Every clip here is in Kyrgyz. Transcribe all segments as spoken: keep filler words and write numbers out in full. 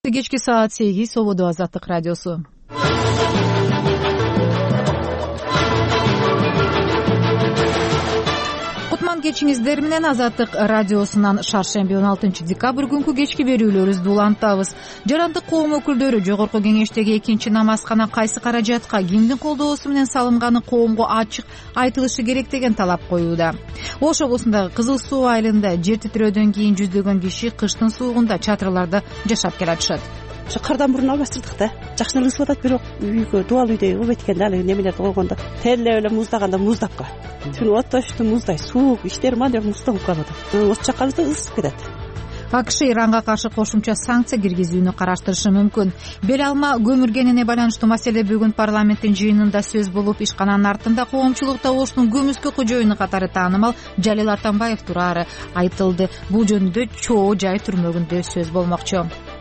кечки саат сегиз Ободо Азаттык радиосу. Кутман кечиңиздер менен Азаттык радиосунан шаршемби он алтынчы декабрь күнкү кечки берүүлөрүбүздү улантабыз. Жарандык коом өкүлдөрү Жогорку Кеңештеги экинчи намазкана кайсы каражатка кимдин колдоосу менен салынганы коомго ачык айтылышы керек деген талап коюуда. Ош облусундагы Кызыл Суу айылында жер титирөөдөн кийин жүздөгөн киши кыштын суугунда чатырларда жашап келатышат. Ошо кардан мурун албастырдык да. Жакшы эле ысып атат, бирок үйгө дубал үйдө ып эткенде алы немелерди койгондо терилеп эле муздаганда муздап калат. Түн оттошту муздай суук иштер мандеп муздап калат. Осы жаккабызда ысып кетет. АКШ Иранга каршы кошумча санкция киргизүүнү караштырышы мүмкүн. Бел алма көмүргенине байланыштуу маселе бүгүн парламенттин жыйынында сөз болуп, ишкананын артында коомчулукта Оштун көмүскө кожоюну катары таанымал Жалил Атамбаев турары айтылды. Бул жөнүндө Чоо жай түрмөгүндө сөз болмокчу.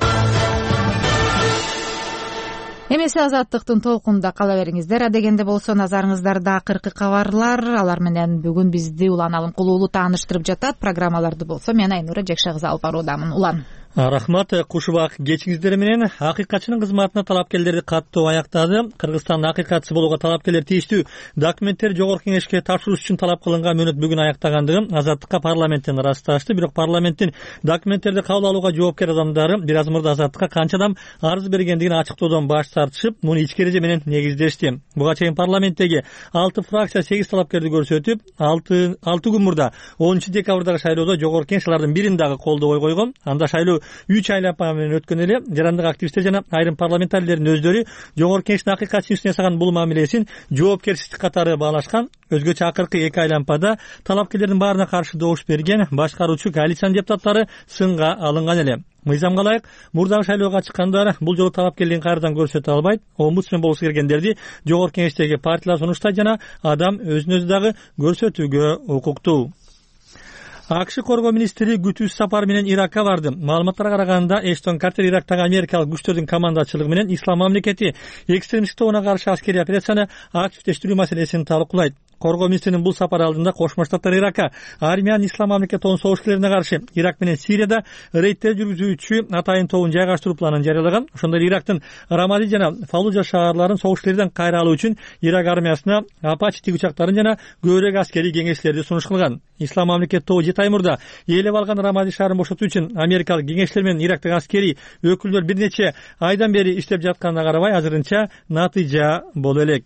Эмесе Азаттыктын толкунда кала бериңиздер. Адегенде болсо назарыңыздарда акыркы кабарлар, алар менен бүгүн бизди Улан Алымкулуулу тааныштырып жатат. Программаларды болсо мен Айнура Жекшегиз алып баруудамын. Улан. Рахмат, кушубак кечиңиздер менен. Акыйкатчынын кызматына талапкерлерди каттоо аяктады. Кыргызстандын акыйкатчысы болууга талапкерлер тийиштүү документтерди Жогорку Кеңешке тапшыруу үчүн талап кылынган мөөнөт бүгүн аяктагандыгын Азаттыкка парламенттен ырасташты. Бирок парламенттин документтерди кабыл алууга жоопкер адамдары бир аз мурда Азаттыкка канча адам арыз бергендигин ачыктоодон баш тартышып, муну ички эреже менен негиздешти. Буга чейин парламенттеги алты фракция сегиз талапкерди көрсөтүп, алты күн мурда онунчу декабрдагы шайлоодо Жогорку Кеңеш алардын бирин дагы колдобой койгон. Анда шайлоо үч айланма менен өткөн эле. Жарандык активисттер жана айрым парламентарийлердин өздөрү Жогорку Кеңештин акыйкатчы үстүнө жасаган бул мамилесин жоопкерчилик катары баалашкан. Өзгөчө акыркы эки айланпада талапкерлердин баарына каршы добуш берген башкаруучу коалициянын депутаттары сынга алынган эле. Мыйзамга ылайык мурдагы шайлоого чыккандар бул жолу талапкерлигин кайрадан көрсөтө албайт. Омбудсмен болуусу келгендерди Жогорку Кеңештеги партиялар сунуштайт жана адам өзүн өзү дагы көрсөтүүгө укуктуу. АКШ коргоо министри күтүүсүз сапар менен Иракка барды. Маалыматтарга караганда Эштон Картер Ирактагы америкалык күчтөрдүн командачылыгы менен Ислам мамлекети экстремисттик тобуна каршы аскерий операцияны активдештирүү маселесин талкуулайт. Коргоо министринин бул сапары алдында Кошмо Штаттар Иракка армиянын Ислам мамлекетинин согушчуларына каршы Ирак менен Сирияда рейдтер жүргүзүүчү атайын тобун жайгаштыруу планын жарыялаган. Ошондой эле Ирактын Рамади жана Фаллужа шаарларын согушчулардан кайра алуу үчүн Ирак армиясына Апачи тигүчактарын жана көбүрөөк аскерий кеңештерди сунуш кылган. Ислам мамлекет тобу жети ай мурда ээлеп алган Рамади шаарын бошотуу үчүн америкалык кеңешчилер менен Ирактагы аскерий өкүлдөр бир нече айдан бери иштеп жатканына карабай азырынча натыйжа боло элек.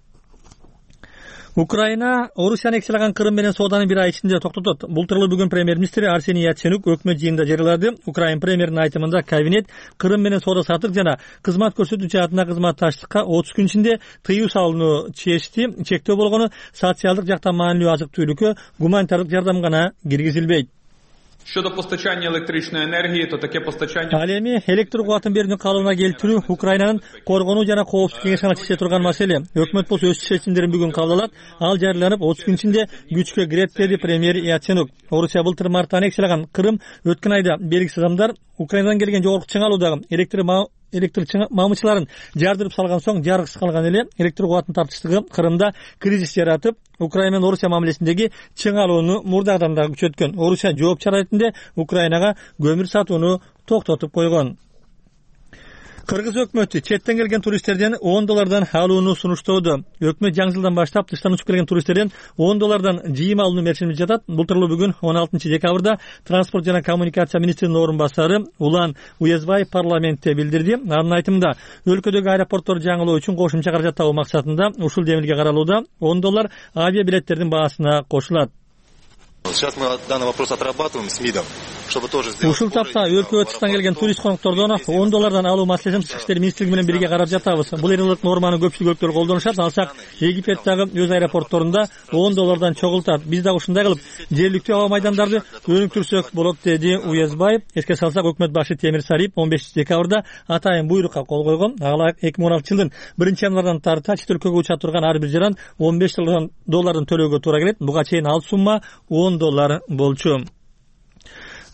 Украина Орусияны экселаган Крым менен сооданы бир ай ичинде токтотот. Бул тууралуу бүгүн премьер-министр Арсений Яценюк өкмөт жыйынында жарыялады. Украин премьеринин айтымында кабинет Крым менен соода саттык жана кызмат көрсөтүү жаатына кызматташтыкка отуз күн ичинде тыюу салууну чечти. Чектөө болгону социалдык жактан маанилүү азык-түлүккө, гуманитардык жардам гана киргизилбейт. Щодо постачання електричної енергії, то таке постачання... Ал эми электр кубатын берүүнү калыбына келтирүү Украинанын коргонуу жана коопсуздук кеңешине чече турган маселе. Өкмөт болсо өз чечимдерин бүгүн кабыл алат. Ал жарыяланып отуз күн ичинде күчкө кирет деди премьер Яценюк. Орусия былтыр марттан экселаган Крым өткөн айда белгисиз адамдар Украинадан келген жогорку чыңалуудагы электр электр мамычыларын жардырып салган соң жарыксыз калган эле. Электр кубатын тартыштыгы Крымда кризис жаратып, Украина менен Орусия мамилесиндеги чыңалууну мурдагыдан дагы күчөткөн. Орусия жооп чарайтында Украинага көмүр сатууну токтотуп койгон. Кыргыз өкмөтү четтен келген туристтерден он доллардан алууну сунуштоодо. Өкмөт жаңы жылдан баштап тыштан учуп келген туристтерден он доллардан жыйым алууну мерчилип жатат. Бул тууралуу бүгүн он алтынчы декабрда транспорт жана коммуникация министринин орун басары Улан Уязбаев парламентте билдирди. Анын айтымында өлкөдөгү аэропортторду жаңылоо үчүн кошумча каражат табуу максатында ушул демилге каралууда он доллар авиабилеттердин баасына кошулат. Сейчас мы данный вопрос отрабатываем с МИДом, чтобы тоже сделать. Ушул тапта өлкөгө тыштан келген турист коноктордон он доллардан алуу маселесин Тышкы иштер министрлиги менен бирге карап жатабыз. Бул эрилык норманы көпчүлүк өлкөлөр колдонушат. Алсак Египеттагы өз аэропортторунда он доллардан чогултат. Биз дагы ушундай кылып жергиликтүү аба майдандарды өнүктүрсөк болот, деди Уязбаев. Эске салсак, өкмөт башы Темир Сариев он бешинчи декабрда атайын буйрукка кол койгон. Ага эки миң он алтынчы жылдын биринчи январдан тарта чет өлкөгө уча турган ар бир жаран он беш доллардан төлөөгө туура келет. Буга чейин ал сумма он доллар болчу.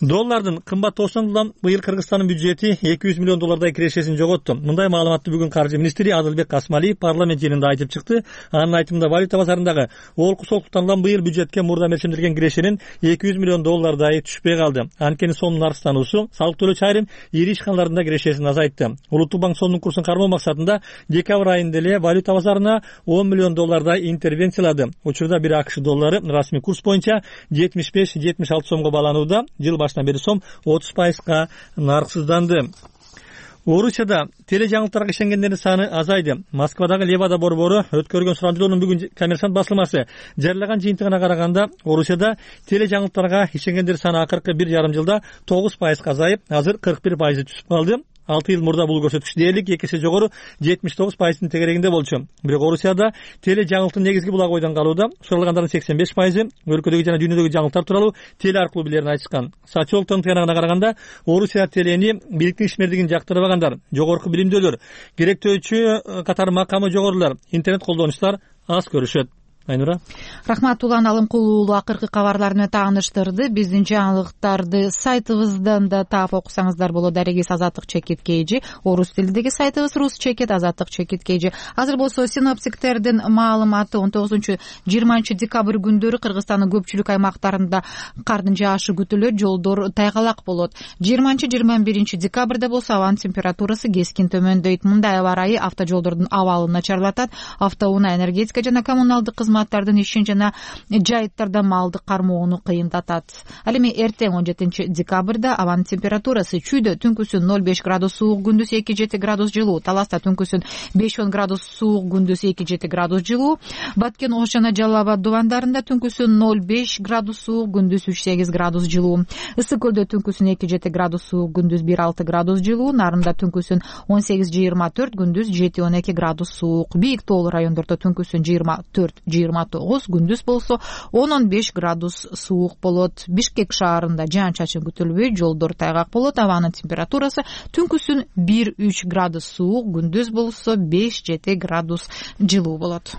Доллардын кымбаттоосунан быйыл Кыргызстандын бюджети эки жүз миллион доллардай кирешесин жоготту. Мындай маалыматты бүгүн каржы министри Адылбек Касмалиев парламент жыйынында айтып чыкты. Анын айтымында валюта базарындагы олкусоолуктардан быйыл бюджетке мурда мерчимделген кирешенин эки жүз миллион доллардай түшпөй калды. Анткени сомдун арзануусу салык төлөөчү айрым ири ишканаларында кирешесин азайтты. Улуттук банк сомдун курсун кармоо максатында декабрь айында эле валюта базарына он миллион доллардай интервенциялады. Учурда бир АКШ доллары расмий курс боюнча жетимиш беш жетимиш алты сомго бааланууда. Жыл башынан бери сом отуз пайызга нарксызданды. Орусияда тележаңылыктарга ишенгендердин саны азайды. Москвадагы Левада борбору өткөргөн сурамжылоонун бүгүн Коммерсант басылмасы жарыяган жыйынтыгына караганда, Орусияда тележаңылыктарга ишенгендер саны акыркы бир жарым жылда тогуз пайызга азайып, азыр кырк бир пайызы түшүп калды. алты жыл мурда бул көрсөткүч дээрлик эки эсе жогору жетимиш тогуз пайыздын тегерегинде болчу. Бирок Орусияда теле жаңылыктын негизги булагы ойдон калууда. Суралгандардын сексен беш пайызы өлкөдөгү жана дүйнөдөгү жаңылыктар тууралуу теле аркылуу билерин айтышкан. Социологдордун тыйнагына караганда, Орусия телени бийликтин ишмердигин жактырбагандар, жогорку билимдүүлөр, керектөөчү катары макамы жогорулар, интернет колдонуучулар аз көрүшөт. Айнура. Рахмат Улан Алымкулуу уулу акыркы кабарлар менен тааныштырды. Биздин жаңылыктарды сайтыбыздан да таап окусаңыздар болот. Дарегис Азаттык чекит кейжи, орус тилиндеги сайтыбыз рус чекит Азаттык чекит кейжи. Азыр болсо синоптиктердин маалыматы он тогузунчу жыйырманчы декабрь күндөрү Кыргызстандын көпчүлүк аймактарында кардын жаашы күтүлөт, жолдор тайгалак болот. жыйырманчы жыйырма биринчи декабрда болсо абанын температурасы кескин төмөндөйт. Мындай аба ырайы автожолдордун абалын начарлатат. Автоунаа, энергетика жана коммуналдык кызматтардын ишин жана жайыттарда малдык кармоону кыйындатат. Ал эми эртең он жетинчи декабрда абанын температурасы Чүйдө түнкүсүн ноль беш градус суук, күндүз эки жети градус жылуу, Таласта түнкүсүн беш он градус суук, күндүз эки жети градус жылуу, Баткен, Ош жана Жалал Абад дубандарында түнкүсүн ноль беш градус суук, күндүз үч сегиз градус жылуу, Ысык көлдө түнкүсүн эки жети градус суук, күндүз бир алты градус жылуу, Нарында түнкүсүн он сегиз жыйырма төрт, күндүз жети он эки градус суук, Бийик тоолуу райондордо түнкүсүн жыйырма төрт жыйырма тогуз, күндүз болсо он он беш градус суук болот. Бишкек шаарында жаан чачын күтүлбөйт, жолдор тайгак болот. Абанын температурасы түнкүсүн бир үч градус суук, күндүз болсо беш жети градус жылуу болот.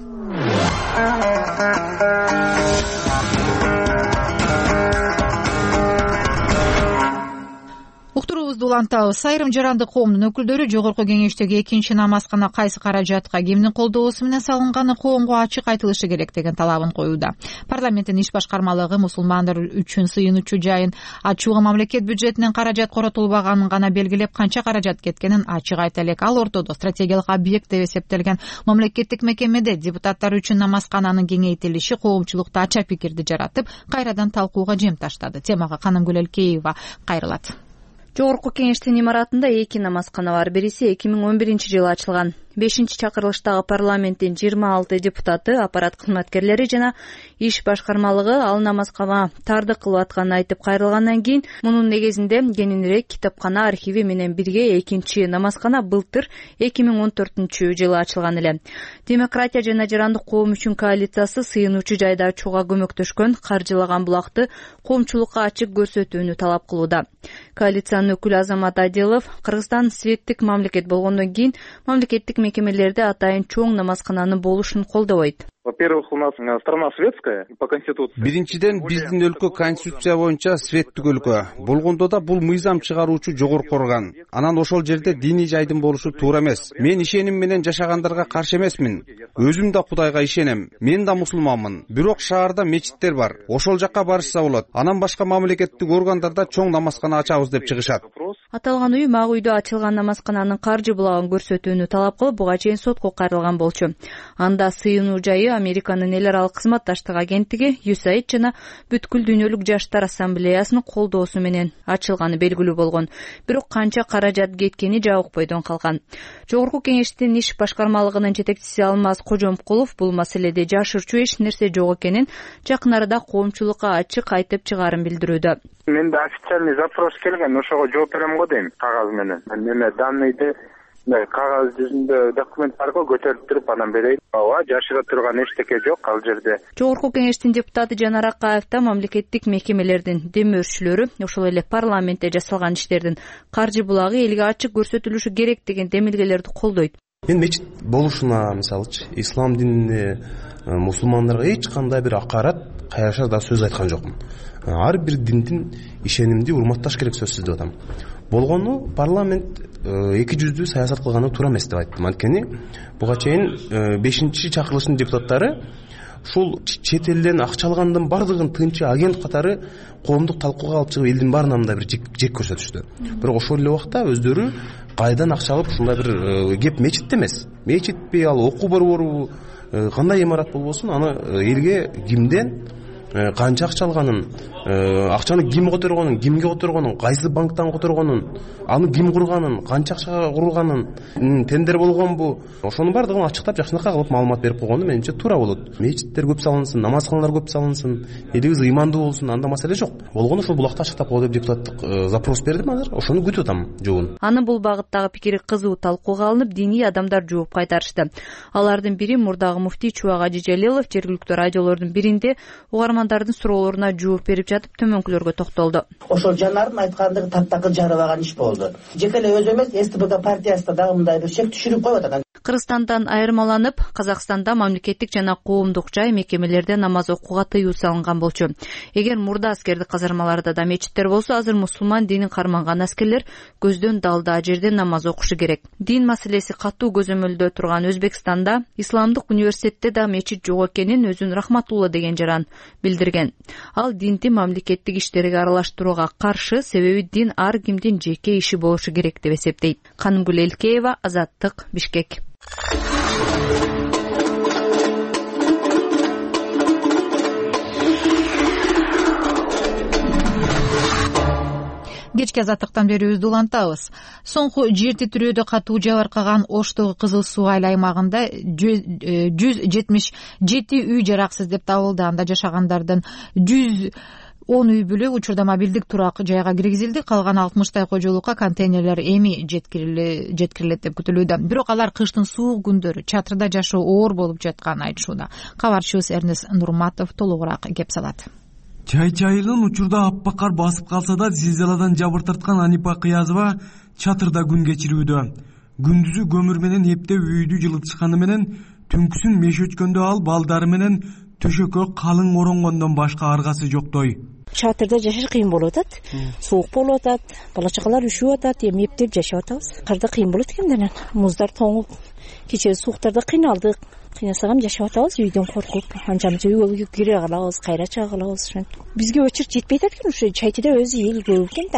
Уктуруубузду улантабыз. Айрым жарандык коомдун өкүлдөрү жогорку кеңештеги экинчи намазкана кайсы каражатка кимдин колдоосу менен салынганы коомго ачык айтылышы керек деген талабын коюуда. Парламенттин иш башкармалыгы мусулмандар үчүн сыйынуучу жайын ачууга мамлекет бюджетинен каражат коротулбаганын гана белгилеп, канча каражат кеткенин ачык айта элек. Ал ортодо стратегиялык объект деп эсептелген мамлекеттик мекемеде депутаттар үчүн намазкананын кеңейтилиши коомчулукта ача пикирди жаратып, кайрадан талкууга жем таштады. Темага Канымгүл Элкеева кайрылат. Жогорку кеңештин имаратында эки намазкана бар. Бириси эки миң он биринчи жылы ачылган. бешинчи чакырылыштагы парламенттин жыйырма алты депутаты, аппарат кызматкерлери жана иш башкармалыгы ал намазкана тардык кылып атканын айтып кайрылгандан кийин мунун негизинде кененирээк китапкана архиви менен бирге экинчи намазкана былтыр эки миң он төртүнчү жылы ачылган эле. Демократия жана жарандык коом үчүн коалициясы сыйынуучу жайды ачууга көмөктөшкөн, каржылаган булакты коомчулукка ачык көрсөтүүнү талап кылууда. Коалициянын өкүлү Азамат Адилов Кыргызстан светтик мамлекет болгондон кийин мамлекеттик мекемелерде атайын чоң намазкананын болушун колдобойт. Во-первых, у нас страна светская по конституции. Биринчиден, биздин өлкө конституция боюнча светтик өлкө. Болгондо да бул мыйзам чыгаруучу жогорку орган. Анан ошол жерде диний жайдын болушу туура эмес. Мен ишеним менен жашагандарга каршы эмесмин. Өзүм да Кудайга ишенем. Мен да мусулманмын. Бирок шаарда мечиттер бар. Ошол жакка барышса болот. Анан башка мамлекеттик органдарда чоң намазкана ачабыз деп чыгышат. Аталган уюм ак үйдө ачылган намазкананын каржы булагын көрсөтүүнү талап кылып, буга чейин сотко кайрылган болчу. Анда сыйынуу жайы Американын эл аралык кызматташтык агенттиги ю эс эй ай ди жана бүткүл дүйнөлүк жаштар ассамблеясынын колдоосу менен ачылганы белгилүү болгон. Бирок канча каражат кеткени жабык бойдон калган. Жогорку кеңештин иш башкармалыгынын жетекчиси Алмаз Кожомкулов бул маселеде жашырчу эч нерсе жок экенин жакын арада коомчулукка ачык айтып чыгаарын билдирүүдө. Менде официальный запрос келген, ошого жооп берем го дейм кагаз менен. Мен данныйды кагаз жүзүндө документ аркылуу көтөрүп туруп анан берейин. Ооба, жашыра турган эчтеке жок ал жерде. Жогорку кеңештин депутаты Жанар Акаев да мамлекеттик мекемелердин демөөрчүлөрү, ошол эле парламентте жасалган иштердин каржы булагы элге ачык көрсөтүлүшү керек деген демилгелерди колдойт. Мен мечит болушуна, мисалычы, ислам динине, мусулмандарга эч кандай бир акарат кайраша да сөз айткан жокмун. Ар бир диндин ишенимди урматташ керек сөзсүз деп атам. Болгону парламент эки жүздүү саясат кылганы туура эмес деп айттым. Анткени буга чейин бешинчи чакырылыштын депутаттары ушул чет элден акча алгандын бардыгын тынчы агент катары коомдук талкууга алып чыгып элдин баарына мындай бир жек көрсөтүштү. Бирок ошол эле убакта өздөрү кайдан акча алып ушундай бир кеп мечитте эмес. Мечитпи, ал окуу борбору, кандай имарат болбосун, аны элге кимден канча акча алганын, акчаны ким которгонун, кимге которгонун, кайсы банктан которгонун, аны ким курганын, канча акчага курулганын, тендер болгонбу, ошонун бардыгын ачыктап жакшынакай кылып маалымат берип койгону менимче туура болот. Мечиттер көп салынсын, намазканалар көп салынсын, элибиз ыймандуу болсун, анда маселе жок. Болгону ушул булакты ачыктап кой деп депутаттык запрос бердим азыр. Ошону күтүп атам жообун. Аны бул багыттагы пикири кызуу талкууга алынып, диний адамдар жооп кайтарышты. Алардын бири мурдагы муфтий Чубак Ажы Жалилов жергиликтүү радиолордун биринде угармандардын суроолоруна жооп берип жатып төмөнкүлөргө токтолду. Ошол жанардын айткандыгы таптакыр жарабаган иш болду. Жеке эле өзү эмес, СТБК партиясында дагы мындай бир шек түшүрүп коюп атат. Кыргызстандан айырмаланып, Казакстанда мамлекеттик жана коомдук жай мекемелерде намаз окууга тыюу салынган болчу. Эгер мурда аскердик казармаларда да мечиттер болсо, азыр мусулман динин карманган аскерлер көздөн далда жерде намаз окушу керек. Дин маселеси катуу көзөмөлдө турган Өзбекстанда Исламдык университетте да мечит жок экенин өзүн Рахматулла деген жаран билдирген. Ал динди мамлекеттик иштерге аралаштырууга каршы, себеби дин ар кимдин жеке иши болушу керек деп эсептейт. Канымгүл Элкеева, Азаттык, Бишкек. Кечки азаттыктан берүүбүздү улантабыз. Соңку жер титирөөдө катуу жабыркаган Оштогу Кызыл Суу айыл аймагында жүз жетимиш жети үй жараксыз деп табылды. Анда жашагандардын жүз он үй бүлө учурда мобилдик турак жайга киргизилди. Калган алтымыштай кожолукка контейнерлер эми жеткирилет деп күтүлүүдө. Бирок алар кыштын суук күндөрү чатырда жашоо оор болуп жатканын айтышууда. Кабарчыбыз Эрнес Нурматов толугураак кеп салат. Чай-чайылын учурда аппак кар басып калса да, зилзаладан жабыр тарткан Анипа Кыязова чатырда күн кечирүүдө. Күндүзү көмүр менен эптеп үйдү жылытышканы менен, түнкүсүн меш өчкөндө ал балдары менен төшөккө калың оронгондон башка аргасы жоктой. Чатырда жашаш кыйын болуп атат. Суук болуп атат, бала чакалар үшүп атат, эми эптеп жашап атабыз. Карда кыйын болот экен да, муздар тоңуп, кечээ сууктарда кыйналдык. Кыйнасагам жашап атабыз, үйдөн коркуп, анчамча үйгө кире калабыз, кайра чыга калабыз. Бизге очерк жетпей атат экен, ошо Чайтыда өзү эл көп экен да.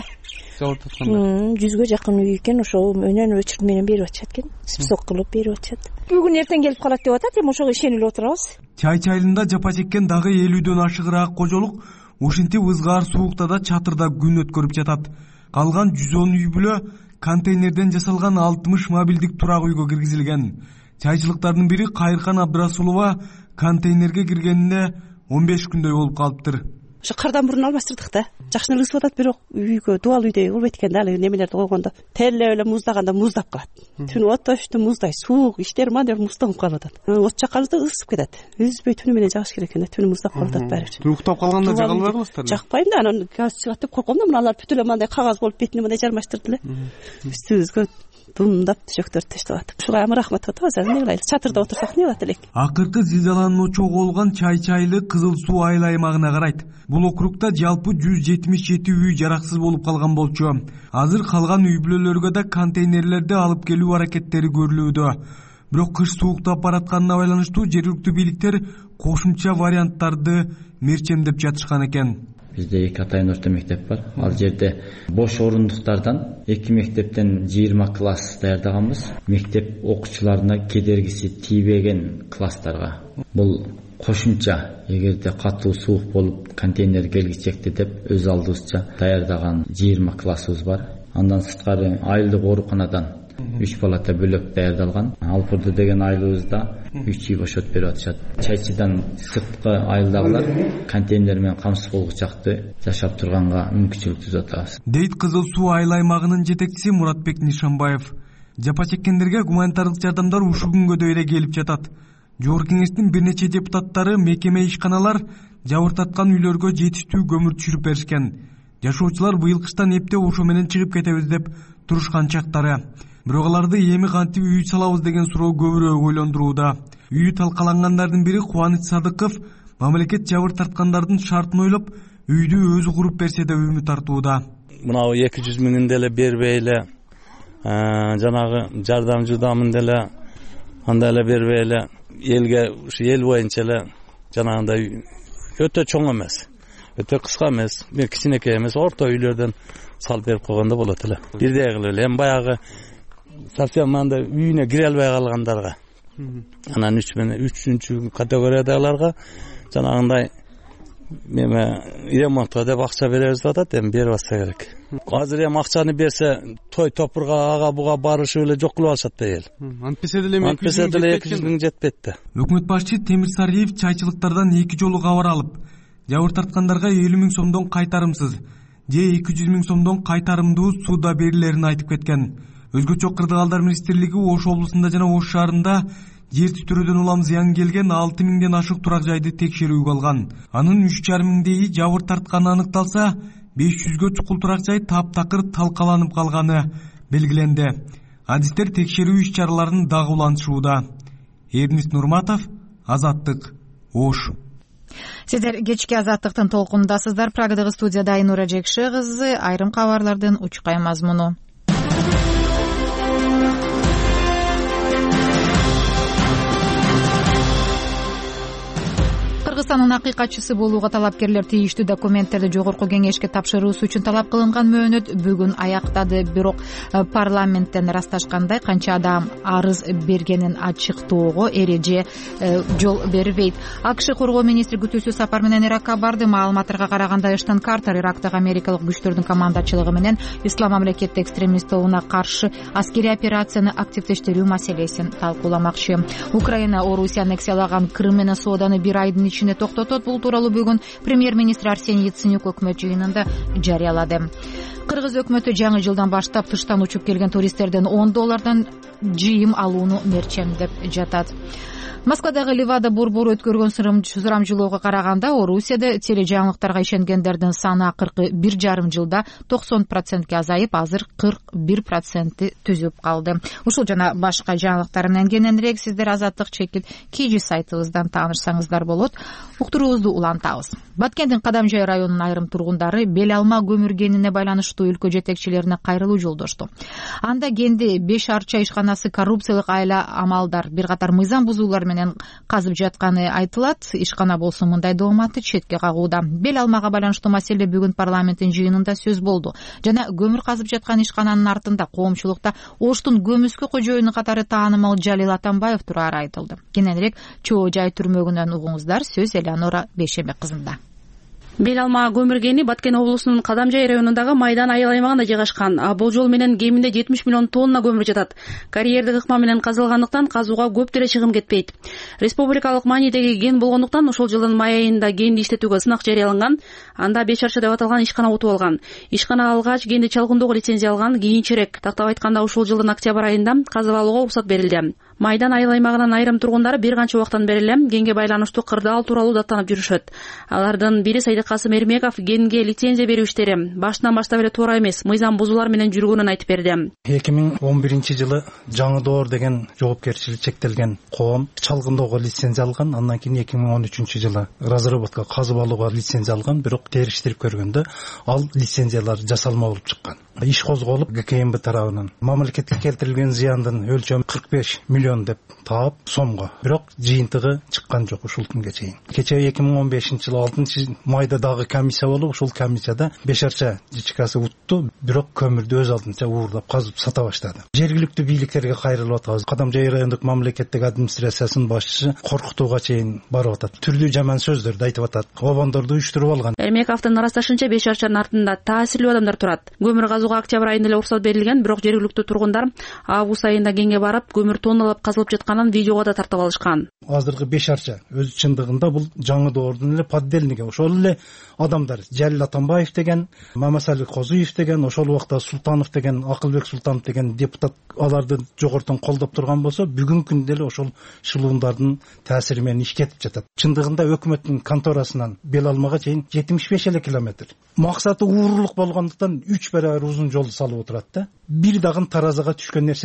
Жүзгө жакын үй экен, ошо менен очерк менен берип атышат экен, список кылып берип атышат. Бүгүн эртең келип калат деп атат, эми ошого ишенип отурабыз. Чай-чайылында жапа чеккен дагы элүүдөн ашыгыраак кожолук ушинтип ызгаар суукта да чатырда күн өткөрүп жатат. Калган жүз он үй бүлө контейнерден жасалган алтымыш мобилдик турак үйгө киргизилген. Чайчылыктардын бири Кайырхан Абдрасулова контейнерге киргенине он беш күндөй болуп калыптыр. Ошо кардан мурун алмаштырдык да. Жакшына ысып атат, бирок үйгө дубал үйдөй болбойт экен да, ал немелерди койгондо. Терлеп эле муздаганда муздап калат. Түнү оттошту муздай суук, иштер мадер муздап калып атат. От жакканыбызда ысып кетет. Үзбөй түнү менен жагыш керек экен да, түнү муздап калып атат баары. Уктап калганда жага албайсыздар? Жакпайм да, анан газ чыгат деп корком да, мына алар бүтүн эле мындай кагаз болуп бетине мындай жармаштырды эле. Үстүбүзгө думдап төшөктөрдү таштап атып. Ушуга эми рахмат атабыз, эмне кылайлы? Чатырда отурсак эмне болот элек? Акыркы зилзаланын очогу болгон Чай-чайылы Кызыл Суу айыл аймагына карайт. Бул округда жалпы жүз жетимиш жети үй жараксыз болуп калган болчу. Азыр калган үй бүлөлөргө да контейнерлерди алып келүү аракеттери көрүлүүдө. Бирок кыш сууктап баратканына байланыштуу жергиликтүү бийликтер кошумча варианттарды мерчемдеп жатышкан экен. Бизде эки атайын орто мектеп бар. Ал жерде бош орундуктардан эки мектептен жыйырма класс даярдаганбыз. Мектеп окуучуларына кедергиси тийбеген класстарга. Бул кошумча, эгерде катуу суук болуп контейнер келгичекти деп өз алдыбызча даярдаган жыйырма классыбыз бар. Андан сырткары айылдык ооруканадан үч палата бөлөк даярдалган. Алпырды деген айылыбызда үч үй бошотуп берип атышат. Чайчыдан сырткы айылдагылар контейнер менен камсыз болгучакты жашап турганга мүмкүнчүлүк түзүп атабыз. Дейт Кызыл Суу айыл аймагынын жетекчиси Муратбек Нишанбаев. Жапа чеккендерге гуманитардык жардамдар ушул күнгө эле келип жатат. Жогорку кеңештин бир нече депутаттары мекеме ишканалар жабыр тарткан үйлөргө жетиштүү көмүр түшүрүп беришкен. Жашоочулар быйыл кыштан эптеп ошо менен чыгып кетебиз деп турушкан чактары. Бирок аларды эми кантип үй салабыз деген суроо көбүрөөк ойлондурууда. Үйү талкалангандардын бири Кубаныч Садыков мамлекет жабыр тарткандардын шартын ойлоп үйдү өзү куруп берсе деп үмүт артууда. Мынау эки жүз миңин деле бербей эле, жанагы жардам жудамын деле анда эле бербей эле элге ушу эл боюнча эле жанагындай өтө чоң эмес, өтө кыска эмес, кичинекей эмес, орто үйлөрдөн салып берип койгондо болот эле. Бирдей кылып эле эми баягы совсем анда үйүнө кире албай калгандарга, анан үчүнчү категориядагыларга жанагындай эме ремонтко деп акча беребиз деп атат, эми берип атса керек. Азыр эми акчаны берсе той топурга ага буга барышып эле жок кылып алышат да эл. Антпесе деле эки жүз миң жетпейт да. Өкмөт башчы Темир Сариев чайчылыктардан эки жолу кабар алып, жабыр тарткандарга элүү миң сомдон кайтарымсыз же эки жүз миң сомдон кайтарымдуу сууда берилерин айтып кеткен. Өзгөчө Кырдыгалдар министрлиги Ош облусунда жана Ош шаарында жер титирөөдөн улам зыян келген алты миңден ашык турак жайды текшерүүгө алган. Анын үч жарым миңдейи жабыр тартканы аныкталса, беш жүзгө чукул турак жай таптакыр талкаланып калганы белгиленди. Адистер текшерүү иш-чараларын дагы улантышууда. Эрнист Нурматов, Азаттык, Ош. Сиздер кечки Азаттыктын толкунундасыздар. Прагадагы студияда Айнура Жекше кызы, айрым кабарлардын учкай мазмуну. Кыргызстандын акыйкатчысы болууга талапкерлер тийиштүү документтерди жогорку кеңешке тапшыруусу үчүн талап кылынган мөөнөт бүгүн аяктады. Бирок парламенттен ырасташкандай канча адам арыз бергенин ачыктоого эреже жол бербейт. АКШ коргоо министри күтүүсүз сапар менен Иракка барды. Маалыматтарга караганда Эштон Картер Ирактагы америкалык күчтөрдүн командачылыгы менен ислам мамлекети экстремист тобуна каршы аскерий операцияны активдештирүү маселесин талкууламакчы. Украина Орусия аннексиялаган Крым менен сооданы бир айдын ичинде токтотот. Бул тууралуу бүгүн премьер-министр Арсений Яценюк өкмөт жыйынында жарыялады. Кыргыз өкмөтү жаңы жылдан баштап тыштан учуп келген туристтерден он доллардан жыйым алууну мерчемдеп жатат. Москвадагы Ливада борбору өткөргөн сурамжылоого караганда Орусияда тележаңылыктарга ишенгендердин саны акыркы бир жарым жылда токсон процентке азайып, азыр кырк бир проценти түзүп калды. Ушул жана башка жаңылыктар менен кененирээк сиздер Азаттык чекит Кижи сайтыбыздан таанышсаңыздар болот. Уктуруубузду улантабыз. Баткендин Кадамжай районунун айрым тургундары бел алма көмүргенине байланыштуу өлкө жетекчилерине кайрылуу жолдошту. Анда Кенди беш арча ишканасы коррупциялык айла амалдар, бир катар мыйзам бузуулар менен казып жатканы айтылат. Ишкана болсо мындай дооматты четке кагууда. Бел алмага байланыштуу маселе бүгүн парламенттин жыйынында сөз болду. Жана көмүр казып жаткан ишкананын артында коомчулукта Оштун көмүскө кожоюну катары таанымал Жалил Атамбаев турары айтылды. Кененирээк Чоо жай түрмөгүнөн угуңуздар. Сөз Элеонора Бейшембек кызында. Бел алма көмүргени Баткен облусунун Кадамжай районундагы Майдан айыл аймагында жайгашкан. Бул жол менен кеминде жетимиш миллион тонна көмүр жатат. Карьердик ыкма менен казылгандыктан казууга көп деле чыгым кетпейт. Республикалык маанидеги кен болгондуктан ошол жылдын май айында кенди иштетүүгө сынак жарыяланган. Анда беш арча деп аталган ишкана утуп алган. Ишкана алгач кенди чалгындоого лицензия алган, кийинчерээк тактап айтканда ушул жылдын октябрь айында казып алууга уруксат берилди. Майдан айыл аймагынын айрым тургундары бир канча убактан бери эле кенге байланыштуу кырдаал тууралуу даттанып жүрүшөт. Алардын бири Сайдык Касым Эрмеков кенге лицензия берүү иштери башынан баштап эле туура эмес, мыйзам бузуулар менен жүргөнүн айтып берди. эки миң он биринчи жылы Жаңы Доор деген жоопкерчилиги чектелген коом чалгындоого лицензия алган. Андан кийин эки миң он үчүнчү жылы разработка казып алууга лицензия алган, бирок териштирип көргөндө ал лицензиялар жасалма болуп чыккан. Иш козголуп ГКМБ тарабынан мамлекетке келтирилген зыяндын өлчөмү кырк беш миллион деп таап сомго, бирок жыйынтыгы чыккан жок ушул күнгө чейин. Кечээ эки миң он бешинчи жылы алтынчы майда дагы комиссия болуп, ушул комиссияда беш арча жичкасы утту, бирок көмүрдү өз алдынча уурдап казып сата баштады. Жергиликтүү бийликтерге кайрылып атабыз. Кадамжай райондук мамлекеттик администрациясынын башчысы коркутууга чейин барып атат. Түрдүү жаман сөздөрдү айтып атат. Обондорду уюштуруп алган. Эрмековдун ырасташынча беш арчанын артында таасирлүү адамдар турат. Көмүр казууга октябрь айында эле уруксат берилген, бирок жергиликтүү тургундар август айында кенге барып көмүр тонналап казылып жатканын видеого да тартып алышкан. Азыркы беш арча өз чындыгында бул Жаңы Доордун эле поддельниги. Ошол эле адамдар Жалил Атамбаев деген, Мамасали Козуев деген, ошол убакта Султанов деген, Акылбек Султанов деген депутат аларды жогортон колдоп турган болсо, бүгүнкү күндө эле ошол шылуундардын таасири менен иш кетип жатат. Чындыгында өкмөттүн конторасынан Бел алмага чейин жетимиш беш эле километр. Максаты уурулук болгондуктан үч барабар узун жол салып отурат да. Бир дагы таразага түшкөн нерсе жок.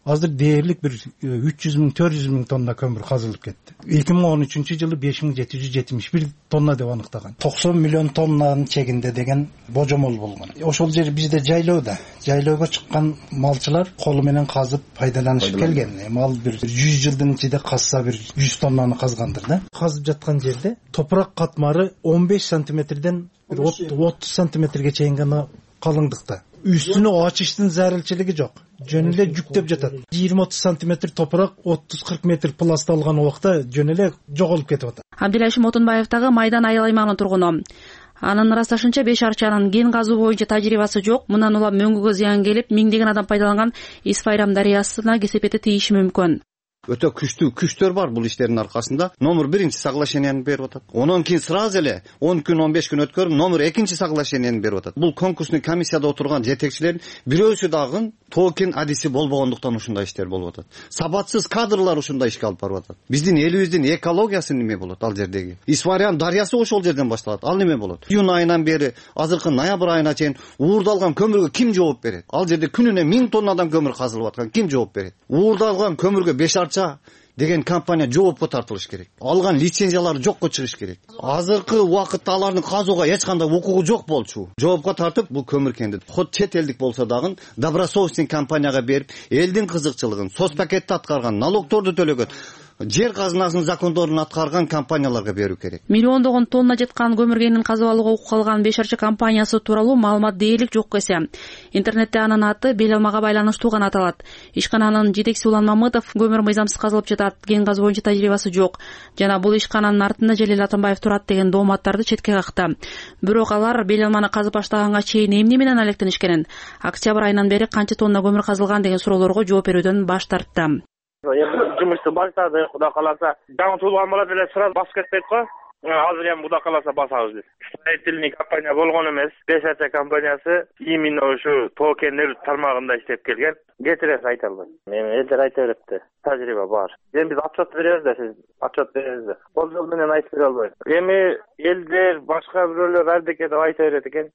азыр дээрлик бир үч жүз миң төрт жүз миң тонна көмүр казылып кетти. эки миң он үчүнчү жылы беш миң жети жүз жетимиш бир тонна деп аныктаган. токсон миллион тоннанын чегинде деген божомол болгон. Ошол жер бизде жайлоодо. Жайлоого чыккан малчылар колу менен казып пайдаланышып келген. Эми ал бир жүз жылдын ичинде казса бир жүз тоннаны казгандыр да. Казып жаткан жерде топурак катмары он беш сантиметрден отуз сантиметрге чейин гана калыңдыкта. Üstünü açıştın zararçılığı yok. Jönele жүктөп жатат. жыйырма отуз сантиметр топурак, отуз кырк метр пласт алган убакта жөнеле жоголуп кетип атат. Абдилашим Отунбаев дагы Майдан айыл аймагынын тургуну. Анын ырасташынча беш арчанын ген казуу боюнча тажрыйбасы жок. Мындан улам мөңгүгө зыян келип, миңдеген адам пайдаланган Исфайрам дарыясына кесепети тийиши мүмкүн. Өтө күчтүү күчтөр бар бул иштердин аркасында. Номер биринчи соглашенияны берип атат. Онон кийин сразу эле он күн он беш күн өткөрүп номер экинчи соглашенияны берип атат. Бул конкурсный комиссияда отурган жетекчилердин бирөөсү дагы токен адиси болбогондуктан ушундай иштер болуп атат. Сабатсыз кадрлар ушундай ишке алып барып атат. Биздин элибиздин экологиясы неме болот ал жердеги? Исфарян дарыясы ошол жерден башталат. Ал неме болот? Июнь айынан бери азыркы ноябрь айына чейин уурдалган көмүргө ким жооп берет? Ал жерде күнүнө миң тоннадан көмүр казылып аткан ким жооп берет? Уурдалган көмүргө беш арча деген компания жоопко тартылыш керек. Алган лицензиялары жокко чыгыш керек. Азыркы убакытта алардын казууга эч кандай укугу жок болчу. Жоопко тартып бул көмүркенди ход чет элдик болсо дагы добросовестный компанияга берип, элдин кызыкчылыгын, соцпакетти аткарган, налогторду төлөгөн, жер казынасынын закондорун аткарган компанияларга берүү керек. Миллиондогон тонна жаткан көмүргенин казып алууга укук алган беш арча компаниясы тууралуу маалымат дээрлик жок эсе. Интернетте анын аты бел алмага байланыштуу гана аталат. Ишкананын жетекчиси Улан Мамытов көмүр мыйзамсыз казылып жатат, ген казуу боюнча тажрыйбасы жок. Жана бул ишкананын артында Желил Атамбаев турат деген дооматтарды четке какты. Бирок алар бел алманы казып баштаганга чейин эмне менен алектенишкенин, октябрь айынан бери канча тонна көмүр казылган деген суроолорго жооп берүүдөн баш тартты. Жумушту баштады, Кудай кааласа. Жаңы туулган бала деле сразу басып кетпейт го. Азыр эми Кудай кааласа басабыз биз. Строительный компания болгон эмес, беш арча компаниясы именно ушу токенер тармагында иштеп келген. Кетирес айта албайм. Мен элдер айта берет. Тажрыйба бар. Эми биз отчет беребиз да, сиз отчет беребиз да. Бул жол менен айтып бере албайм. Эми элдер башка бирөөлөр ардеке деп айта берет экен.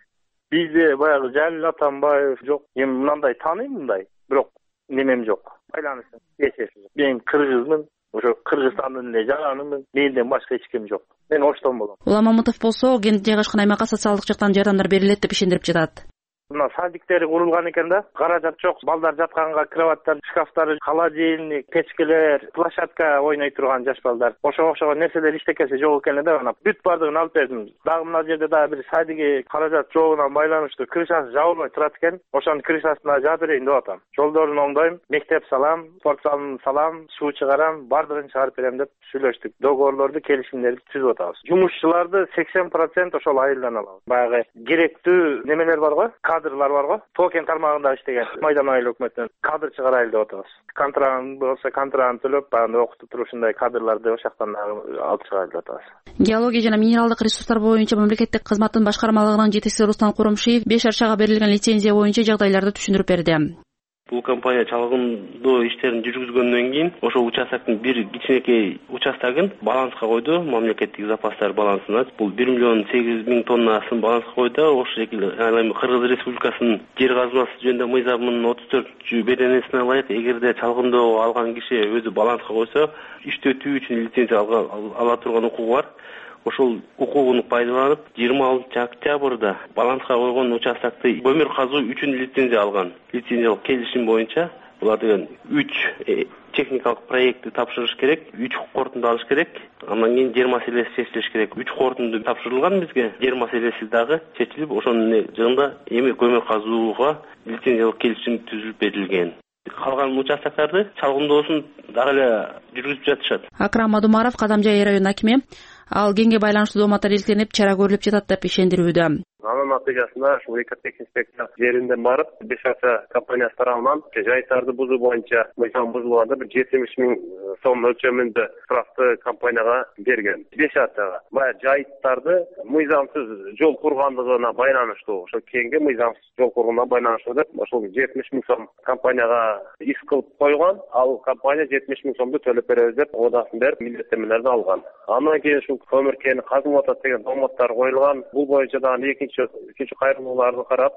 Бизде баягы Жалил Атамбаев жок. Эми мындай тааныйм мындай, бирок немем жок. Байланыштын эсеси. Мен кыргызмын, ошо Кыргызстандын эле жаранымын. Менден башка эч ким жок. Мен оштон болом. Улан Мамытов болсо кент жайгашкан аймакка социалдык жактан жардамдар берилет деп ишендирип жатат. Мына садиктери курулган экен да. Каражат жок. Балдар жатканга кроваттар, шкафтар, холодильник, печкелер, площадка ойной турган жаш балдар. Ошого окшогон нерселер иштекеси жок экен да. Ана бүт бардыгын алып бердим. Дагы мына жерде дагы бир садиги каражат жогунан байланыштуу крышасы жабылбай турат экен. Ошонун крышасына жаап берейин деп атам. Жолдорун оңдойм, мектеп салам, спорт залын салам, суу чыгарам, бардыгын чыгарып берем деп сүйлөштүк. Договорлорду, келишимдерди түзүп атабыз. Жумушчуларды сексен процент ошол айылдан алабыз. Баягы керектүү немелер бар го? Кадрлар бар го. Токен тармагында иштеген Майдан айыл өкмөтүнөн кадр чыгарайлы деп атабыз. Контракт болсо контрактын төлөп, баягы окутуп туруп ушундай кадрларды ошактан алып чыгайлы деп атабыз. Геология жана минералдык ресурстар боюнча мамлекеттик кызматтын башкармалыгынын жетекчиси Рустам Куромшиев беш арчага берилген лицензия боюнча жагдайларды түшүндүрүп берди. Бул компания чалгындоо иштерин жүргүзгөндөн кийин ошол участоктун бир кичинекей участогун баланска койду, мамлекеттик запастар балансына. Бул бир миллион сегиз жүз миң тоннасын баланска койду. Ошол шекилде эми Кыргыз Республикасынын жер казынасы жөнүндө мыйзамынын отуз төртүнчү беренесине ылайык, эгерде чалгындоо алган киши өзү баланска койсо, иштетүү үчүн лицензия ала турган укугу бар. Ошол укугуну пайдаланып, жыйырма алтынчы октябрда баланска койгон участокты көмүр казуу үчүн лицензия алган. Лицензиялык келишим боюнча булар деген үч техникалык проектти тапшырыш керек, үч корутунду алыш керек. Андан кийин жер маселеси чечилиш керек. үч корутунду тапшырылган бизге. Жер маселеси дагы чечилип, ошонун жыгында эми көмүр казууга лицензиялык келишим түзүлүп берилген. Калган участоктарды чалгындоосун дагы эле жүргүзүп жатышат. Акрам Адумаров Кадамжай районунун акими ал кеңге байланыштуу дооматтар иликтенип, чара көрүлүп жатат деп ишендирүүдө. Анын натыйжасында ушул экотех инспекция жеринден барып, беш арча компаниясы тарабынан жайыттарды бузуу боюнча мыйзам бузулганда бир жетимиш миң сом өлчөмүндө штрафты компанияга берген. беш арчага. Баягы жайыттарды мыйзамсыз жол кургандыгына байланыштуу, ошо кеңге мыйзамсыз жол курганына байланыштуу деп, ошол жетимиш миң сом компанияга иш кылып койгон. Ал компания жетимиш миң сомду төлөп беребиз деп одасын берип, милдеттенмелерди алган. Андан кийин ушул көмүр кени казылып атат деген дооматтар коюлган. Бул боюнча дагы экинчи экинчи кайрылууларды карап,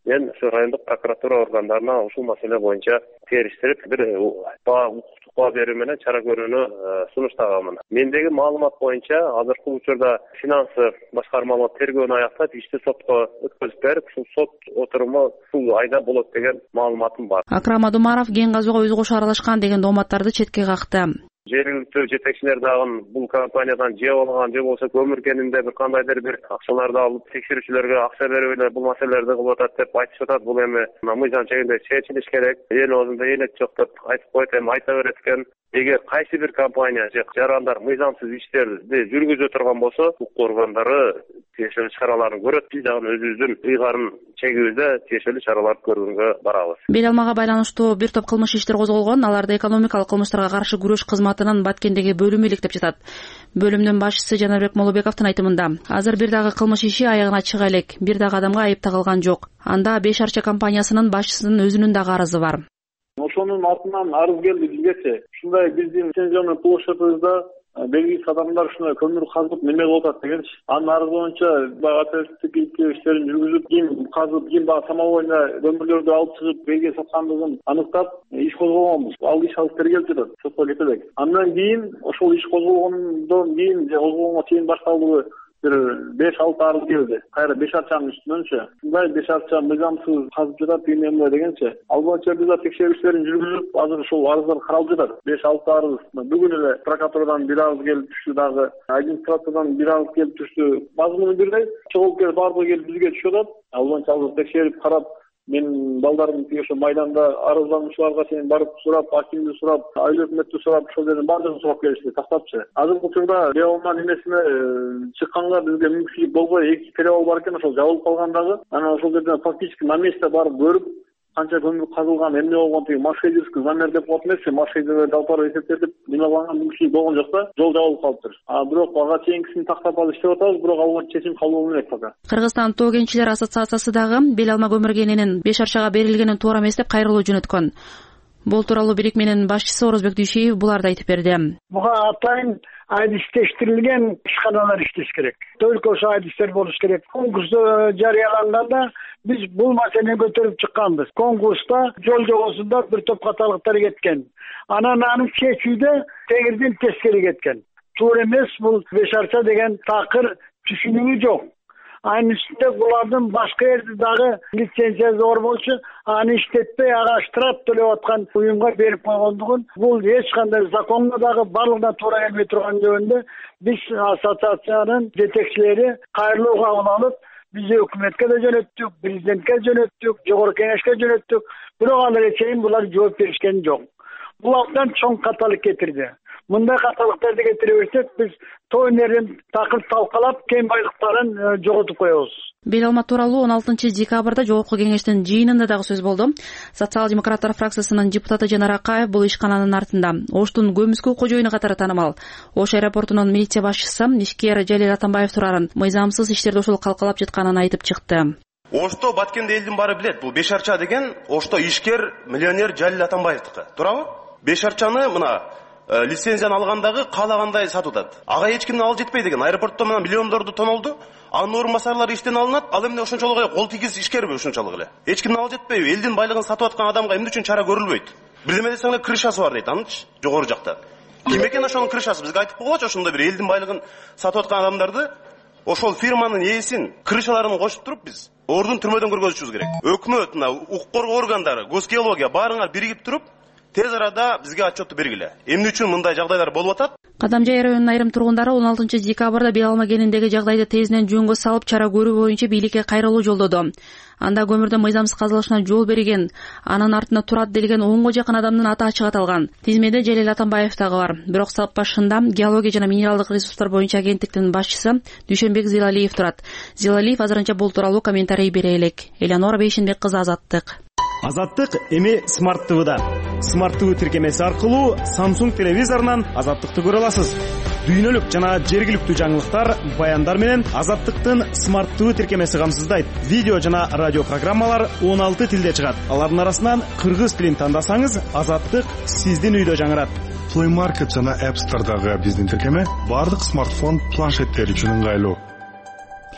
мен ушу райондук прокуратура органдарына ушул маселе боюнча териштирип бир баа укуктук баа берүү менен чара көрүүнү сунуштаганмын. Мендеги маалымат боюнча азыркы учурда финансы башкармалык тергөөнү аяктап, ишти сотко өткөзүп берип, ушул сот отуруму ушул айда болот деген маалыматым бар. Акрам Адумаров ген газууга өз кошу аралашкан деген дооматтарды четке какты. Жергиликтүү жетекчилер дагы бул компаниядан же алган, же болбосо көмүр кенинде бир кандайдыр бир акчаларды алып, текшерүүчүлөргө акча берип эле бул маселелерди кылып атат деп айтышып атат. Бул эми мыйзам чегинде чечилиш керек. Эл оозунда элек жок деп айтып коет, эми айта берет экен. Эгер кайсы бир компания же жарандар мыйзамсыз иштерди жүргүзө турган болсо, укук органдары тиешелүү чараларын көрөт. Биз дагы өзүбүздүн ыйгарын чегибизде тиешелүү чараларды көргөнгө барабыз. Бел алмага байланыштуу бир топ кылмыш иштер козголгон. Аларды экономикалык кылмыштарга каршы күрөш кызматынын Баткендеги бөлүмү иликтеп жатат. Бөлүмдүн башчысы Жанарбек Молобековдун айтымында, азыр бир дагы кылмыш иши аягына чыга элек, бир дагы адамга айып тагылган жок. Анда Беш Арча компаниясынын башчысынын өзүнүн дагы арызы бар. Ошонун артынан арыз келди бизгечи. Ушундай биздин лицензиялык площадыбызда белгисиз адамдар ушундай көмүр казып неме кылып атат дегенчи. Анын арызы боюнча бага оперативдик иштерин жүргүзүп, ким казып, ким бага самовойно көмүрлөрдү алып чыгып элге саткандыгын аныктап, иш козголгонбуз. Ал иш алып тергелип жатат, сотко кете элек. Андан кийин ошол иш козголгондон кийин же козголгонго чейин башталдыгы бир беш алты арыз келди. Кайра Беш Арчанын үстүнөнчү. Мындай Беш Арча мыйзамсыз казып жатат эмне дегенчи. Ал боюнча биз текшерүү иштерин жүргүзүп, азыр ошол арыздар каралып жатат. беш алты арыз. Бүгүн эле прокуратурадан бир арыз келип түштү дагы, администрациядан бир арыз келип түштү. Мазмуну бирдей. Жоопкер баардыгы келип бизге түшүп атат. Ал боюнча азыр текшерип карап, мен балдардын тиги ошо майданда арыздануучуларга чейин барып сурап, акимди сурап, айыл өкмөттү сурап, ошол жерден баардыгын сурап келишти, тактапчы. Азыркы учурда перевалдан эмесине чыкканга бизге мүмкүнчүлүк болбой, эки перевал бар экен, ошол жабылып калган дагы. Анан ошол жерден фактически на месте барып көрүп, канча көмүр казылган, эмне болгон тиги маршрутский замер деп коет эмеспи, маршрутты алып барып эсептетип, неме кылган мүмкүнчүлүк болгон жок да, жол жабылып калыптыр. А бирок ага чейинкисин тактап алып иштеп атабыз, бирок ал боюнча чечим кабыл болбой элек пока. Кыргызстан тоо кенчилер ассоциациясы дагы Бел алма көмүр кенинин Беш Арчага берилгенин туура эмес деп кайрылуу жөнөткөн. Бул тууралуу бирикменин башчысы Орозбек Дүйшиев буларды айтып берди. Буга атайын айдистештирилген ишканалар иштеш керек. Только ошо айдистер болуш керек. Конкурс жарыяланганда биз бул маселени көтөрүп чыкканбыз. Конкурста жол жобосунда бир топ каталыктар кеткен. Анан аны чечүүдө тегирдин тескери кеткен. Туура эмес, бул Беш Арча деген такыр түшүнүгү жок. Анын үстүндө булардын башка жерде дагы лицензиясы бар болчу, аны иштетпей ага штраф төлөп аткан уюмга берип койгондугун, бул эч кандай законго дагы барлыгына туура келбей турган жөнүндө биз ассоциациянын жетекчилери кайрылуу кабыл алып, биз өкмөткө да жөнөттүк, президентке жөнөттүк, жогорку кеңешке жөнөттүк, бирок аларга чейин булар жооп беришкен жок. Бул абдан чоң каталык кетирди. Мындай каталыктарды кетире берсек, биз тоо өнөрүн такыр талкалап, кен байлыктарын жоготуп коебуз. Бел алма тууралуу он алтынчы декабрда жогорку кеңештин жыйынында дагы сөз болду. Социал-демократтар фракциясынын депутаты Жанар Акаев бул ишкананын артында. Оштун көмүскө кожоюну катары таанымал. Ош аэропортунун милиция башчысы ишкер Жалил Атамбаев турарын мыйзамсыз иштерди ошол калкалап жатканын айтып чыкты. Ошто Баткенде элдин баары билет. Бул Беш Арча деген Ошто ишкер миллионер Жалил Атамбаевдики. Туурабы? Беш Арчаны мына лицензияны алгандагы каалагандай сатып атат. Ага эч кимдин ал жетпей деген. Аэропортто мына миллиондорду тонолду. Анын орун басарлары иштен алынат. Ал эмне ошончолук кол тийгиз ишкерби ошончолук эле. Эч кимдин ал жетпейби? Элдин байлыгын сатып аткан адамга эмне үчүн чара көрүлбөйт? Бирдеме десең эле крышасы бар дейт, анычы, жогору жакта. Ким экен ошонун крышасы? Бизге айтып койгочу, ошондой бир элдин байлыгын сатып аткан адамдарды, ошол фирманын ээсин, крышаларын кошуп туруп биз ордун түрмөдөн көргөзүшүбүз керек. Өкмөт, мына укук коргоо органдары, госгеология баарыңар биригип туруп тез арада бизге отчетту бергиле. Эмне үчүн мындай жагдайлар болуп атат? Кадамжай районунун айрым тургундары он алтынчы декабрда Бел алма кениндеги жагдайды тезинен жөнгө салып, чара көрүү боюнча бийликке кайрылуу жолдоду. Анда көмүрдүн мыйзамсыз казылышына жол берген, анын артында турат делген онго жакын адамдын аты ачык аталган. Тизмеде Жалил Атамбаев дагы бар. Бирок сап башында геология жана минералдык ресурстар боюнча агенттиктин башчысы Дүйшөнбек Зилалиев турат. Зилалиев азырынча бул тууралуу комментарий бере элек. Элянора Бейшенбек кызы, Азаттык. Азаттык эми Smart ти ви-да. Smart ти ви тиркемеси аркылуу Samsung телевизорунан Азаттыкты көрө аласыз. Дүйнөлүк жана жергиликтүү жаңылыктар, баяндар менен Азаттыктын Smart ти ви тиркемеси камсыздайт. Видео жана радио программалар он алты тилде чыгат. Алардын арасынан кыргыз тилин тандасаңыз, Азаттык сиздин үйдө жаңырат. Play Market жана App Store'дагы биздин тиркеме бардык смартфон, планшеттер үчүн ыңгайлуу.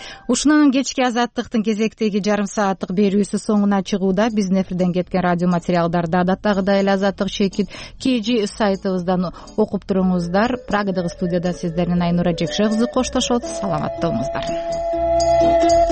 ушунан кечки азаттыктын кезектеги жарым сааттык берүүсү соңуна чыгууда. Биздин эфирден кеткен радио материалдарды адаттагыдай эле азаттык чекит kg сайтыбыздан окуп туруңуздар. Прагадагы студияда сиздерден Айнура Жекше кызы коштошот. Саламатта болуңуздар.